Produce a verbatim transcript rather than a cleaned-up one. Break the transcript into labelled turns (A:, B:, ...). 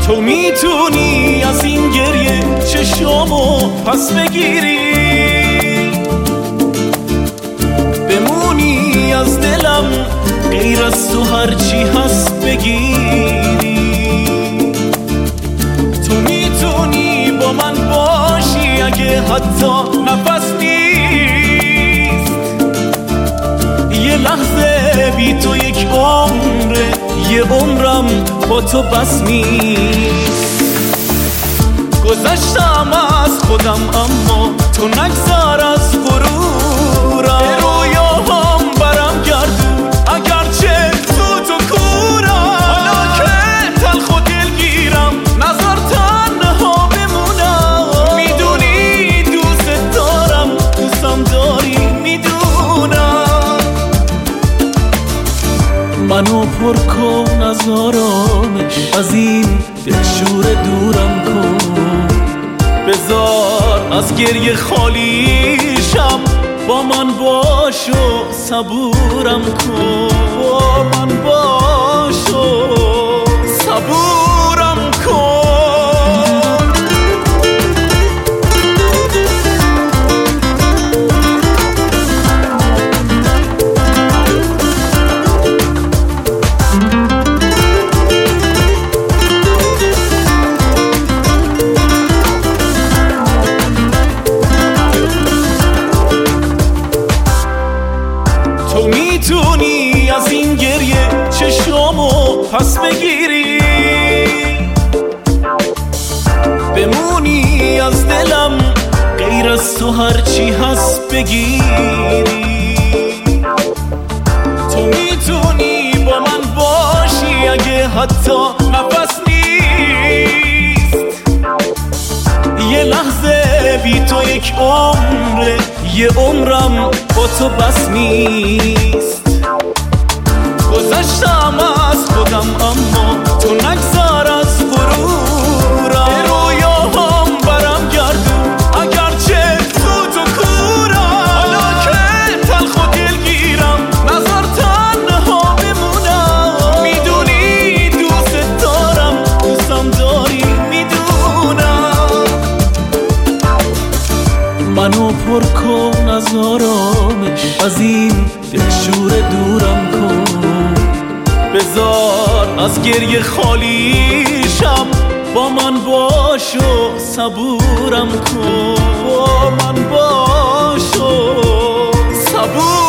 A: تو میتونی از این گریه چشامو پس بگیری، بمونی از دلم غیر از تو هرچی هست بگیری. تو میتونی با من باشی اگه حتی نفس نیست، یه لحظه بی تو یک عمره، یه عمرم با تو بس نیست. گذشتم از خودم اما تو نگذار از غرورم، به رویاهام برم گردون اگرچه تو تو کورم. حالا که تلخ و دلگیرم نظر تنها بمونم، میدونی دوست دارم، دوستم داری میدونم. منو پر کن از آرامش، از این دلشور دورم کن، بذار از گریه خالیشم، با من باش و صبورم کن، با من باش و صبورم کن. تو میتونی از این گریه چشامو پس بگیری، بمونی از دلم غیر از تو هرچی هست بگیری. تو میتونی با من باشی اگه حتی نفس نیست، یه لحظه بی تو یک عمره، یه عمرم با تو بس نیست. گذشتم از خودم اما تو نگذار از غرورم، به رویاهام برم گردون اگرچه تو تو کورم. حالا که تلخ و دلگیرم نظر تنها بمونم، میدونی دوست دارم، دوستم داری میدونم. منو پر کن از آرامش، از این دلشور دورم کن، بذار از گریه خالیشم، با من باش و صبورم کن، با من باش و صبورم